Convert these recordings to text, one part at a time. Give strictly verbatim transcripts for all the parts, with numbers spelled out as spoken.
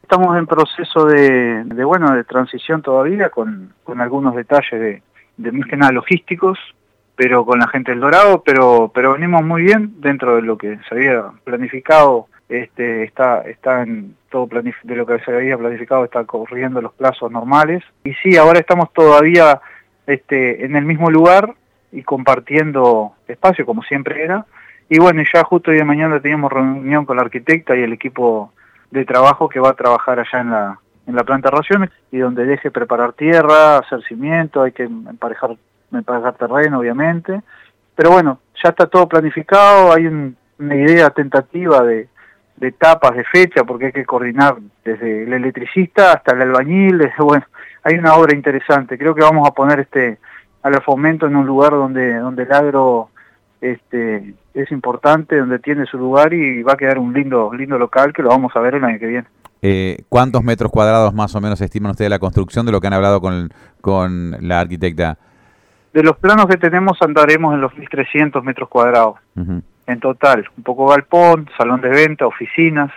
Estamos en proceso de, de bueno, de transición todavía, con, con algunos detalles de, de más que nada logísticos, pero con la gente del Dorado, pero, pero venimos muy bien dentro de lo que se había planificado. Este, está, está en todo planif de lo que se había planificado, está corriendo los plazos normales. Y sí, ahora estamos todavía este, en el mismo lugar y compartiendo espacio, como siempre era. Y bueno, ya justo hoy de mañana teníamos reunión con la arquitecta y el equipo de trabajo que va a trabajar allá en la, en la planta de raciones, y donde deje preparar tierra, hacer cimiento, hay que emparejar, emparejar terreno, obviamente. Pero bueno, ya está todo planificado, hay un, una idea tentativa de, de etapas, de fecha, porque hay que coordinar desde el electricista hasta el albañil, desde, bueno, hay una obra interesante. Creo que vamos a poner este al fomento en un lugar donde, donde el agro este es importante, donde tiene su lugar, y va a quedar un lindo lindo local que lo vamos a ver el año que viene. Eh, ¿Cuántos metros cuadrados más o menos estiman ustedes la construcción de lo que han hablado con, con la arquitecta? De los planos que tenemos andaremos en los mil trescientos metros cuadrados, uh-huh. En total, un poco galpón, salón de venta, oficinas,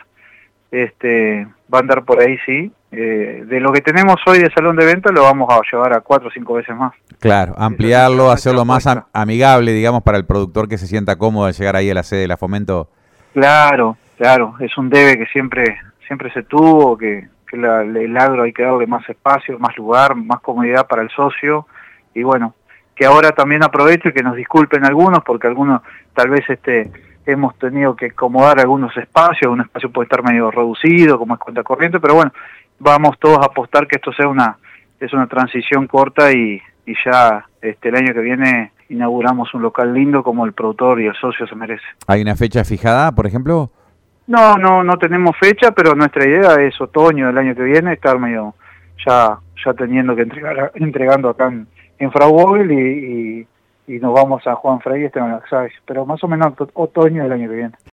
este va a andar por ahí, sí. Eh, de lo que tenemos hoy de salón de venta lo vamos a llevar a cuatro o cinco veces más. Claro, ampliarlo, hacerlo más am amigable, digamos, para el productor que se sienta cómodo de llegar ahí a la sede de la Fomento. Claro, claro, es un debe que siempre siempre se tuvo, que, que la, el agro hay que darle más espacio, más lugar, más comodidad para el socio, y bueno, que ahora también aprovecho y que nos disculpen algunos, porque algunos tal vez este hemos tenido que acomodar algunos espacios, un espacio puede estar medio reducido, como es cuenta corriente, pero bueno, vamos todos a apostar que esto sea una es una transición corta, y, y ya este el año que viene inauguramos un local lindo como el productor y el socio se merece. ¿Hay una fecha fijada, por ejemplo? No, no, no tenemos fecha, pero nuestra idea es otoño del año que viene, estar medio ya ya teniendo que entregar entregando acá en, en Frau Vogel, y, y, y nos vamos a Juan Frey, este, pero más o menos otoño del año que viene.